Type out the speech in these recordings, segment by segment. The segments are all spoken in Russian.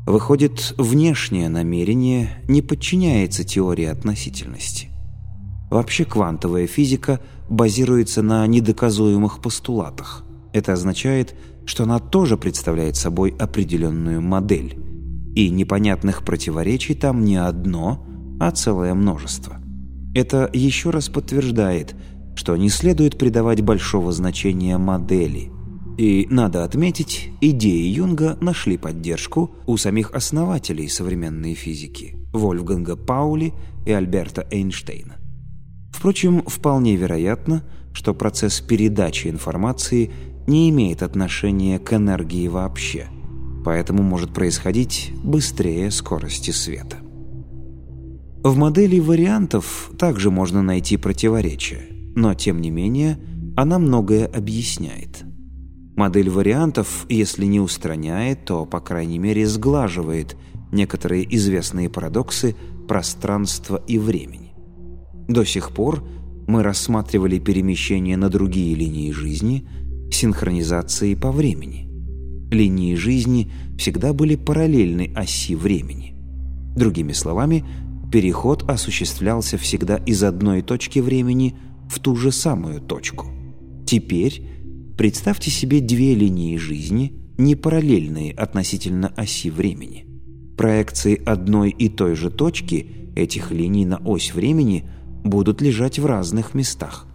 Выходит, внешнее намерение не подчиняется теории относительности. Вообще квантовая физика базируется на недоказуемых постулатах. Это означает, что она тоже представляет собой определенную модель. И непонятных противоречий там не одно, а целое множество. Это еще раз подтверждает, что не следует придавать большого значения модели. И, надо отметить, идеи Юнга нашли поддержку у самих основателей современной физики – Вольфганга Паули и Альберта Эйнштейна. Впрочем, вполне вероятно, что процесс передачи информации не имеет отношения к энергии вообще, поэтому может происходить быстрее скорости света. В модели вариантов также можно найти противоречия, но, тем не менее, она многое объясняет. Модель вариантов, если не устраняет, то, по крайней мере, сглаживает некоторые известные парадоксы пространства и времени. До сих пор мы рассматривали перемещение на другие линии жизни синхронизацией по времени. Линии жизни всегда были параллельны оси времени. Другими словами, переход осуществлялся всегда из одной точки времени в ту же самую точку. Теперь представьте себе две линии жизни, не параллельные относительно оси времени. Проекции одной и той же точки этих линий на ось времени будут лежать в разных местах.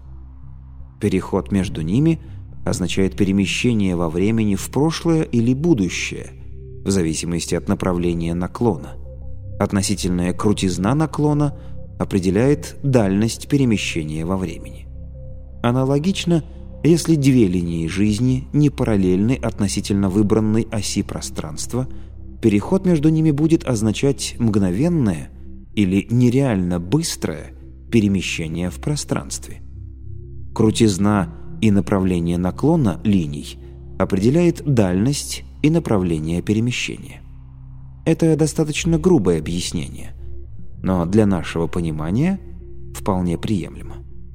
Переход между ними означает перемещение во времени в прошлое или будущее, в зависимости от направления наклона. Относительная крутизна наклона определяет дальность перемещения во времени. Аналогично, если две линии жизни не параллельны относительно выбранной оси пространства, переход между ними будет означать мгновенное или нереально быстрое перемещение в пространстве. Крутизна и направление наклона линий определяет дальность и направление перемещения. Это достаточно грубое объяснение, но для нашего понимания вполне приемлемо.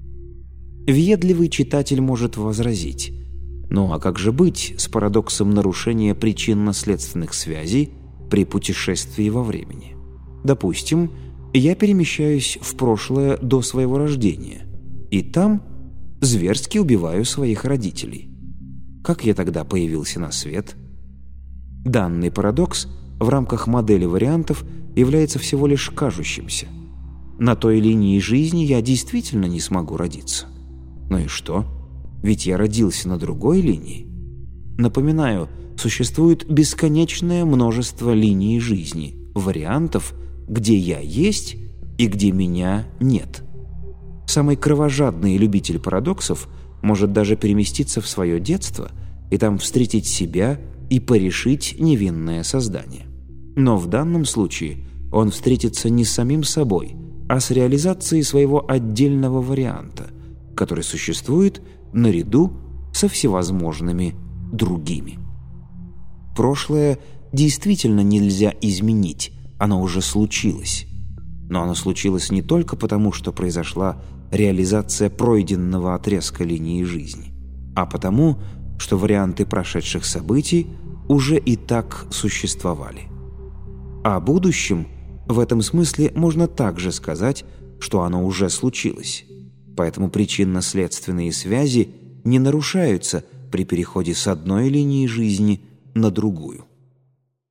Въедливый читатель может возразить: ну а как же быть с парадоксом нарушения причинно-следственных связей при путешествии во времени? Допустим, я перемещаюсь в прошлое до своего рождения, и там зверски убиваю своих родителей. Как я тогда появился на свет? Данный парадокс в рамках модели вариантов является всего лишь кажущимся. На той линии жизни я действительно не смогу родиться. Ну и что? Ведь я родился на другой линии. Напоминаю, существует бесконечное множество линий жизни, вариантов, где я есть и где меня нет. Самый кровожадный любитель парадоксов может даже переместиться в свое детство и там встретить себя и порешить невинное создание. Но в данном случае он встретится не с самим собой, а с реализацией своего отдельного варианта, который существует наряду со всевозможными другими. Прошлое действительно нельзя изменить, оно уже случилось. Но оно случилось не только потому, что произошла реализация пройденного отрезка линии жизни, а потому, что варианты прошедших событий уже и так существовали. О будущем в этом смысле можно также сказать, что оно уже случилось. Поэтому причинно-следственные связи не нарушаются при переходе с одной линии жизни на другую.